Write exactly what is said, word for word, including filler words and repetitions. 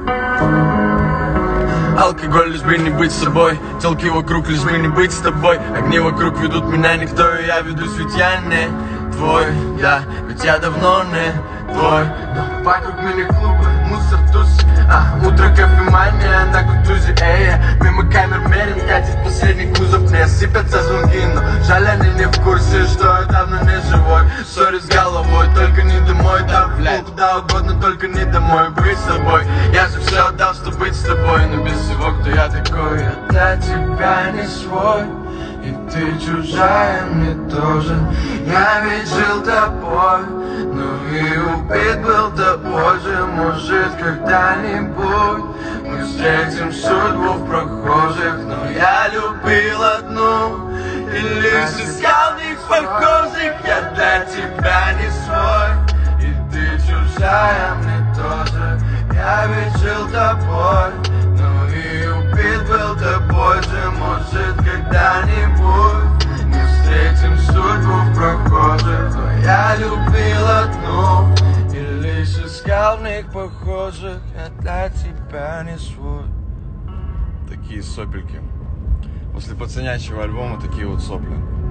Алкоголь, лишь бы не быть собой. Телки вокруг, лишь бы не быть с тобой. Огни вокруг ведут меня никто, и я ведусь, ведь я не твой. Да, ведь я давно не твой. Но вокруг мини-клубы, мусор, тусы. А, утро, кофемания на кутузе, эй. Мимо камер мерен, катит последний кузов. Мне сыпятся звонки, но жаль, они не в курсе, что я давно не живой. Ссори с головой, только не домой. Да, блядь, куда угодно, только не домой. Быть с тобой, я же все отдал, чтобы быть с тобой. Но без всего, кто я такой, я для тебя не свой. И ты чужая мне тоже. Я ведь жил тобой, но и убит был тобой же. Может, когда-нибудь мы встретим судьбу в прохожих. Но я любил одну и лишь искал в них похожих. Я для тебя не свой, и ты чужая мне тоже. Я ведь жил тобой, но и убит был тобой же. Может, когда-нибудь мы встретим судьбу в прохожих. Но я любил одну и лишь искал в них похожих. Я для тебя не свой. Такие сопельки. После пацанячьего альбома такие вот сопли.